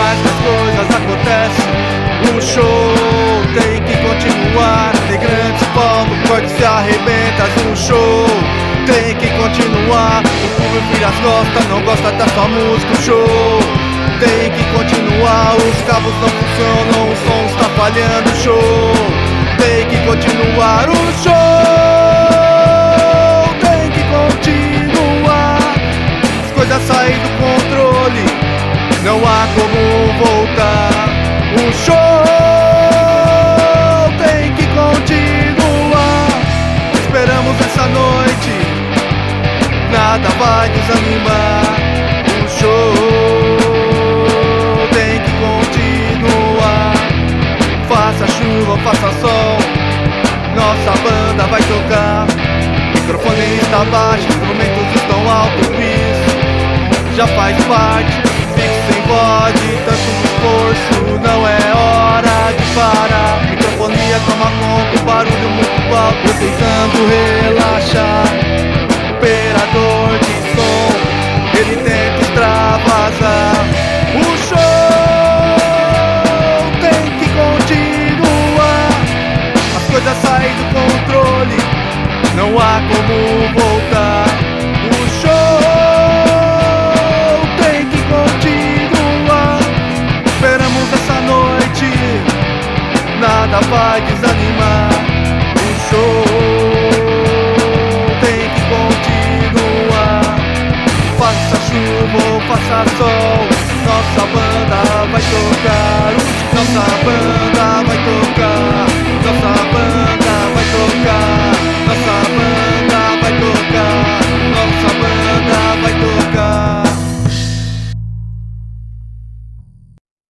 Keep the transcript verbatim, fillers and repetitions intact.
mas as coisas acontecem. O show tem que continuar. Tem grandes palcos, cortes se arrebentas. O show tem que continuar. O público vira as costas, não gosta da sua música. O show tem que continuar. Os cabos não funcionam, o som está falhando. O show tem que continuar. O show tem que continuar. As coisas saem do controle, não há como voltar. O show tem que continuar. Esperamos essa noite, nada vai desanimar. O show tem que continuar. Faça chuva, faça sol, nossa banda vai tocar. O microfone está baixo, instrumentos estão altos. Isso já faz parte. Fique sem voz de tanto esforço, não é hora de parar. Microfonia toma conta, o barulho muito alto. Eu tentando relaxar. Operador de som, ele tenta extravasar. O show tem que continuar. As coisas saem do controle, não há como voltar. O show tem que continuar. Esperamos essa noite, nada vai desanimar. O show tem que continuar. Faça chuva ou faça sol, nossa banda vai tocar. Nossa banda vai tocar. Nossa banda vai tocar.